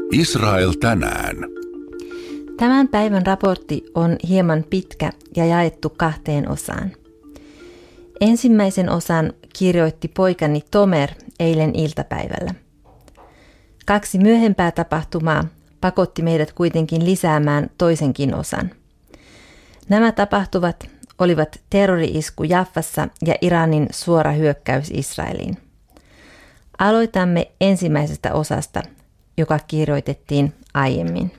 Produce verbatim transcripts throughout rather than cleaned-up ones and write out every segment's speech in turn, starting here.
Israel tänään. Tämän päivän raportti on hieman pitkä ja jaettu kahteen osaan. Ensimmäisen osan kirjoitti poikani Tomer eilen iltapäivällä. Kaksi myöhempää tapahtumaa pakotti meidät kuitenkin lisäämään toisenkin osan. Nämä tapahtuvat olivat terrori-isku Jaffassa ja Iranin suora hyökkäys Israeliin. Aloitamme ensimmäisestä osasta, joka kirjoitettiin aiemmin.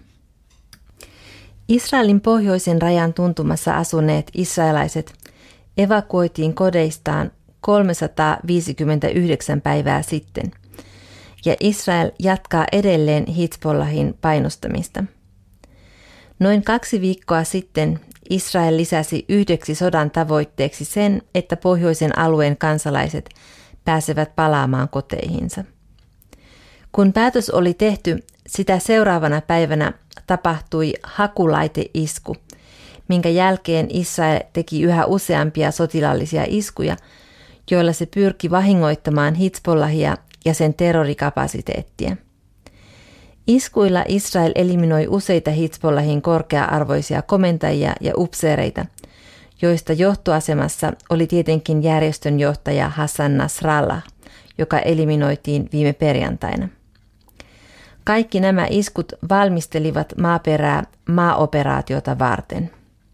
Israelin pohjoisen rajan tuntumassa asuneet israelaiset evakuoitiin kodeistaan kolmesataaviisikymmentäyhdeksän päivää sitten, ja Israel jatkaa edelleen Hizbollahin painostamista. Noin kaksi viikkoa sitten Israel lisäsi yhdeksi sodan tavoitteeksi sen, että pohjoisen alueen kansalaiset pääsevät palaamaan koteihinsa. Kun päätös oli tehty, sitä seuraavana päivänä tapahtui hakulaiteisku, minkä jälkeen Israel teki yhä useampia sotilaallisia iskuja, joilla se pyrki vahingoittamaan Hizbollahia ja sen terrorikapasiteettia. Iskuilla Israel eliminoi useita Hizbollahin korkea-arvoisia komentajia ja upseereita, joista johtoasemassa oli tietenkin järjestön johtaja Hassan Nasrallah, joka eliminoitiin viime perjantaina. Kaikki nämä iskut valmistelivat maaperää maaoperaatiota varten.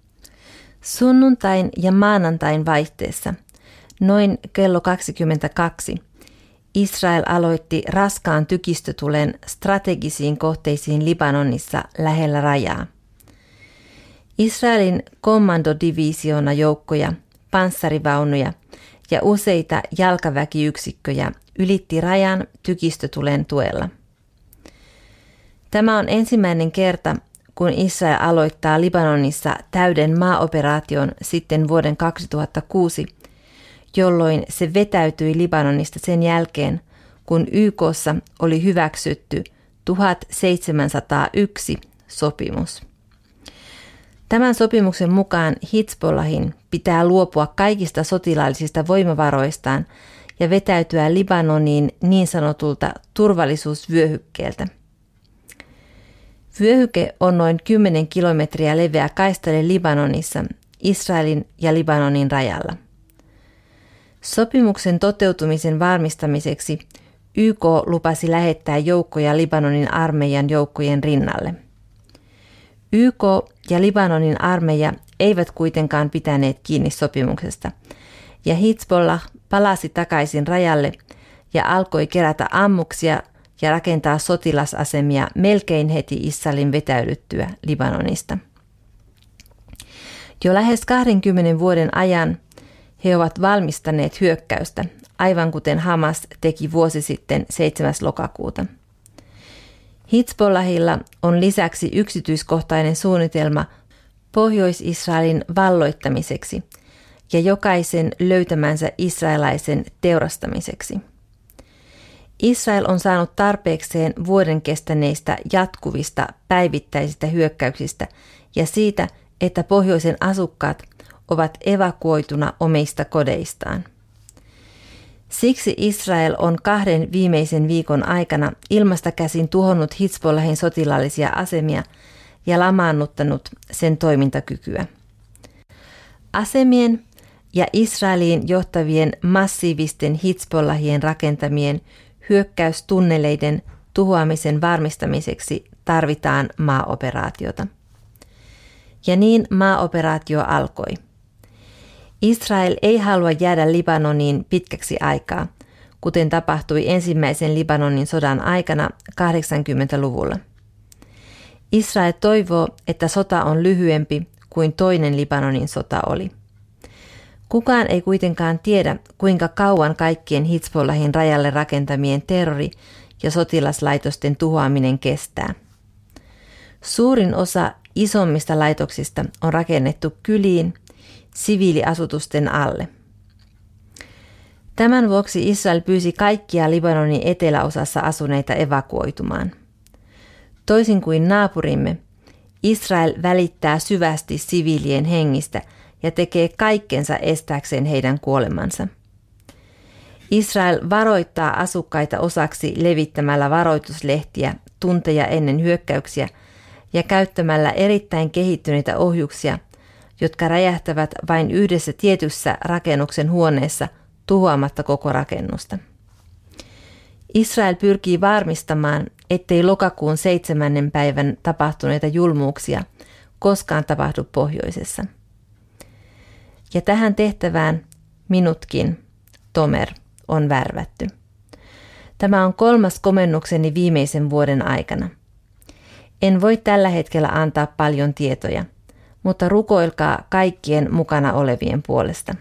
Sunnuntain ja maanantain vaihteessa, noin kello kaksikymmentäkaksi, Israel aloitti raskaan tykistötulen strategisiin kohteisiin Libanonissa lähellä rajaa. Israelin kommandodivisioona joukkoja, panssarivaunuja ja useita jalkaväkiyksikköjä ylitti rajan tykistötulen tuella. Tämä on ensimmäinen kerta, kun Israel aloittaa Libanonissa täyden maaoperaation sitten vuoden kaksituhattakuusi, jolloin se vetäytyi Libanonista sen jälkeen, kun Y K:ssa oli hyväksytty tuhatseitsemänsataayksi sopimus. Tämän sopimuksen mukaan Hizbollahin pitää luopua kaikista sotilaallisista voimavaroistaan ja vetäytyä Libanoniin niin sanotulta turvallisuusvyöhykkeeltä. Vyöhyke on noin kymmenen kilometriä leveä kaistale Libanonissa, Israelin ja Libanonin rajalla. Sopimuksen toteutumisen varmistamiseksi Y K lupasi lähettää joukkoja Libanonin armeijan joukkojen rinnalle. Y K ja Libanonin armeija eivät kuitenkaan pitäneet kiinni sopimuksesta, ja Hizbollah palasi takaisin rajalle ja alkoi kerätä ammuksia ja rakentaa sotilasasemia melkein heti Israelin vetäydyttyä Libanonista. Jo lähes kahdenkymmenen vuoden ajan he ovat valmistaneet hyökkäystä, aivan kuten Hamas teki vuosi sitten seitsemäs lokakuuta. Hizbollahilla on lisäksi yksityiskohtainen suunnitelma Pohjois-Israelin valloittamiseksi ja jokaisen löytämänsä israelaisen teurastamiseksi. Israel on saanut tarpeekseen vuoden kestäneistä jatkuvista päivittäisistä hyökkäyksistä ja siitä, että pohjoisen asukkaat ovat evakuoituna omista kodeistaan. Siksi Israel on kahden viimeisen viikon aikana ilmasta käsin tuhonnut Hizbollahin sotilaallisia asemia ja lamaannuttanut sen toimintakykyä. Asemien ja Israeliin johtavien massiivisten Hizbollahien rakentamien hyökkäystunneleiden tuhoamisen varmistamiseksi tarvitaan maaoperaatiota. Ja niin maaoperaatio alkoi. Israel ei halua jäädä Libanoniin pitkäksi aikaa, kuten tapahtui ensimmäisen Libanonin sodan aikana kahdeksankymmentäluvulla. Israel toivoo, että sota on lyhyempi kuin toinen Libanonin sota oli. Kukaan ei kuitenkaan tiedä, kuinka kauan kaikkien Hizbollahin rajalle rakentamien terrori- ja sotilaslaitosten tuhoaminen kestää. Suurin osa isommista laitoksista on rakennettu kyliin, siviiliasutusten alle. Tämän vuoksi Israel pyysi kaikkia Libanonin eteläosassa asuneita evakuoitumaan. Toisin kuin naapurimme, Israel välittää syvästi siviilien hengistä ja tekee kaikkensa estääkseen heidän kuolemansa. Israel varoittaa asukkaita osaksi levittämällä varoituslehtiä tunteja ennen hyökkäyksiä ja käyttämällä erittäin kehittyneitä ohjuksia, jotka räjähtävät vain yhdessä tietyssä rakennuksen huoneessa tuhoamatta koko rakennusta. Israel pyrkii varmistamaan, ettei lokakuun seitsemännen päivän tapahtuneita julmuuksia koskaan tapahdu pohjoisessa. Ja tähän tehtävään minutkin, Tomer, on värvätty. Tämä on kolmas komennukseni viimeisen vuoden aikana. En voi tällä hetkellä antaa paljon tietoja, mutta rukoilkaa kaikkien mukana olevien puolesta.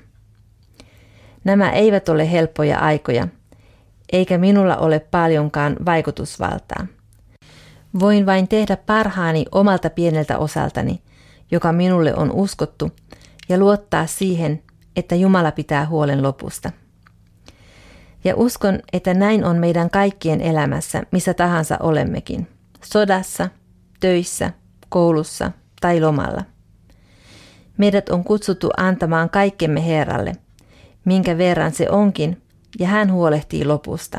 Nämä eivät ole helppoja aikoja, eikä minulla ole paljonkaan vaikutusvaltaa. Voin vain tehdä parhaani omalta pieneltä osaltani, joka minulle on uskottu, ja luottaa siihen, että Jumala pitää huolen lopusta. Ja uskon, että näin on meidän kaikkien elämässä, missä tahansa olemmekin, sodassa, töissä, koulussa tai lomalla. Meidät on kutsuttu antamaan kaikkemme Herralle, minkä verran se onkin, ja hän huolehtii lopusta.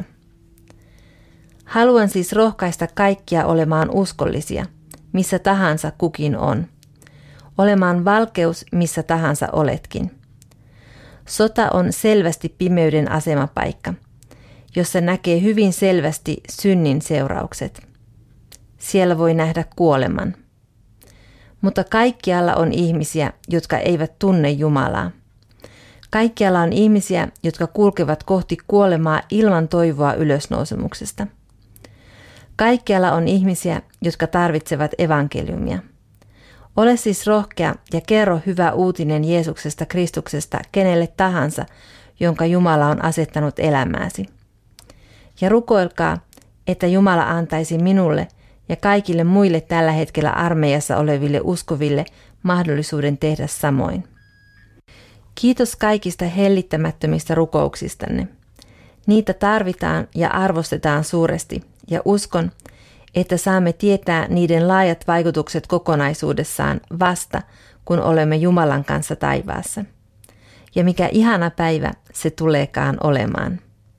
Haluan siis rohkaista kaikkia olemaan uskollisia, missä tahansa kukin on. Olemaan valkeus, missä tahansa oletkin. Sota on selvästi pimeyden asemapaikka, jossa näkee hyvin selvästi synnin seuraukset. Siellä voi nähdä kuoleman. Mutta kaikkialla on ihmisiä, jotka eivät tunne Jumalaa. Kaikkialla on ihmisiä, jotka kulkevat kohti kuolemaa ilman toivoa ylösnousemuksesta. Kaikkialla on ihmisiä, jotka tarvitsevat evankeliumia. Ole siis rohkea ja kerro hyvä uutinen Jeesuksesta Kristuksesta kenelle tahansa, jonka Jumala on asettanut elämääsi. Ja rukoilkaa, että Jumala antaisi minulle ja kaikille muille tällä hetkellä armeijassa oleville uskoville mahdollisuuden tehdä samoin. Kiitos kaikista hellittämättömistä rukouksistanne. Niitä tarvitaan ja arvostetaan suuresti, ja uskon, että saamme tietää niiden laajat vaikutukset kokonaisuudessaan vasta, kun olemme Jumalan kanssa taivaassa. Ja mikä ihana päivä se tuleekaan olemaan.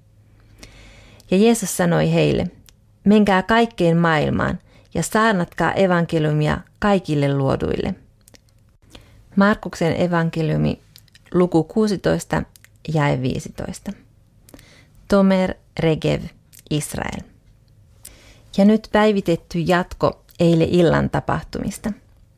Ja Jeesus sanoi heille, menkää kaikkeen maailmaan ja saarnatkaa evankeliumia kaikille luoduille. Markuksen evankeliumi, luku kuusitoista, jae viisitoista. Tomer Regev, Israel. Ja nyt päivitetty jatko eilen illan tapahtumista.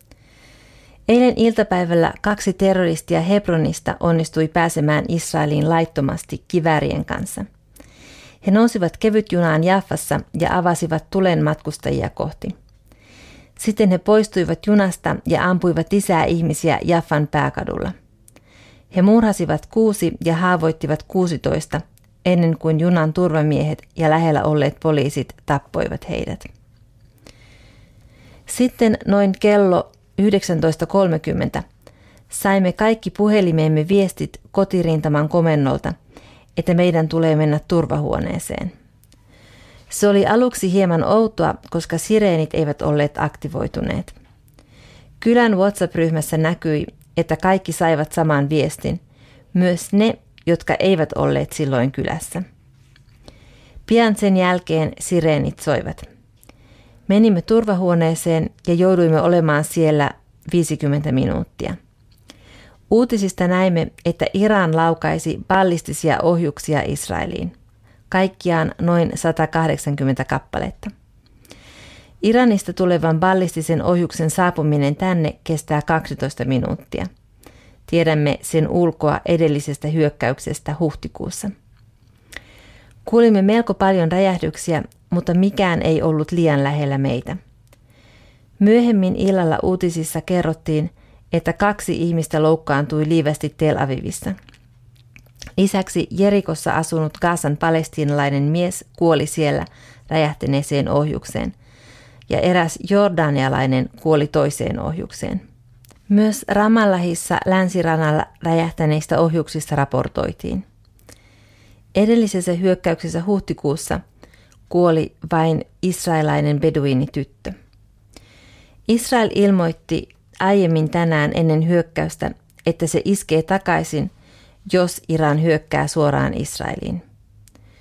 Eilen iltapäivällä kaksi terroristia Hebronista onnistui pääsemään Israeliin laittomasti kiväärien kanssa. He nousivat kevytjunaan Jaffassa ja avasivat tulen matkustajia kohti. Sitten he poistuivat junasta ja ampuivat lisää ihmisiä Jaffan pääkadulla. He murhasivat kuusi ja haavoittivat kuusitoista, ennen kuin junan turvamiehet ja lähellä olleet poliisit tappoivat heidät. Sitten noin kello yhdeksäntoista kolmekymmentä saimme kaikki puhelimeemme viestit kotirintaman komennolta, että meidän tulee mennä turvahuoneeseen. Se oli aluksi hieman outoa, koska sireenit eivät olleet aktivoituneet. Kylän WhatsApp-ryhmässä näkyi, että kaikki saivat saman viestin, myös ne, jotka eivät olleet silloin kylässä. Pian sen jälkeen sireenit soivat. Menimme turvahuoneeseen ja jouduimme olemaan siellä viisikymmentä minuuttia. Uutisista näimme, että Iran laukaisi ballistisia ohjuksia Israeliin. Kaikkiaan noin sata kahdeksankymmentä kappaletta. Iranista tulevan ballistisen ohjuksen saapuminen tänne kestää kaksitoista minuuttia. Tiedämme sen ulkoa edellisestä hyökkäyksestä huhtikuussa. Kuulimme melko paljon räjähdyksiä, mutta mikään ei ollut liian lähellä meitä. Myöhemmin illalla uutisissa kerrottiin, että kaksi ihmistä loukkaantui liivästi Tel Avivissa. Lisäksi Jerikossa asunut Gazan palestiinalainen mies kuoli siellä räjähtäneeseen ohjukseen, ja eräs jordanialainen kuoli toiseen ohjukseen. Myös Ramallahissa länsirannalla räjähtäneistä ohjuksista raportoitiin. Edellisessä hyökkäyksessä huhtikuussa kuoli vain israelainen beduiinityttö. Israel ilmoitti aiemmin tänään ennen hyökkäystä, että se iskee takaisin, jos Iran hyökkää suoraan Israeliin.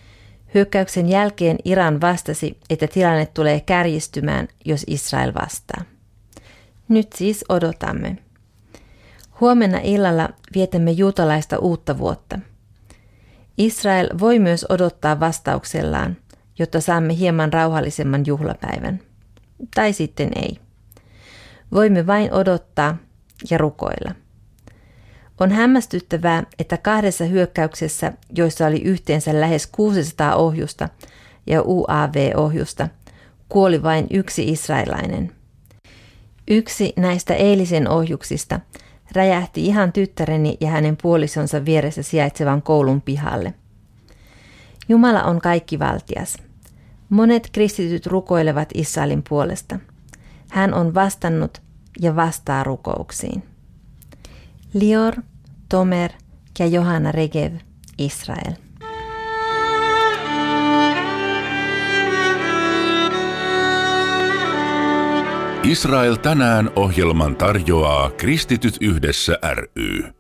Hyökkäyksen jälkeen Iran vastasi, että tilanne tulee kärjistymään, jos Israel vastaa. Nyt siis odotamme. Huomenna illalla vietämme juutalaista uutta vuotta. Israel voi myös odottaa vastauksellaan, jotta saamme hieman rauhallisemman juhlapäivän. Tai sitten ei. Voimme vain odottaa ja rukoilla. On hämmästyttävää, että kahdessa hyökkäyksessä, joissa oli yhteensä lähes kuusisataa ohjusta ja U A V-ohjusta, kuoli vain yksi israelainen. Yksi näistä eilisen ohjuksista räjähti ihan tyttäreni ja hänen puolisonsa vieressä sijaitsevan koulun pihalle. Jumala on kaikkivaltias. Monet kristityt rukoilevat Israelin puolesta. Hän on vastannut ja vastaa rukouksiin. Lior, Tomer ja Johanna Regev, Israel. Israel tänään -ohjelman tarjoaa Kristityt yhdessä ry.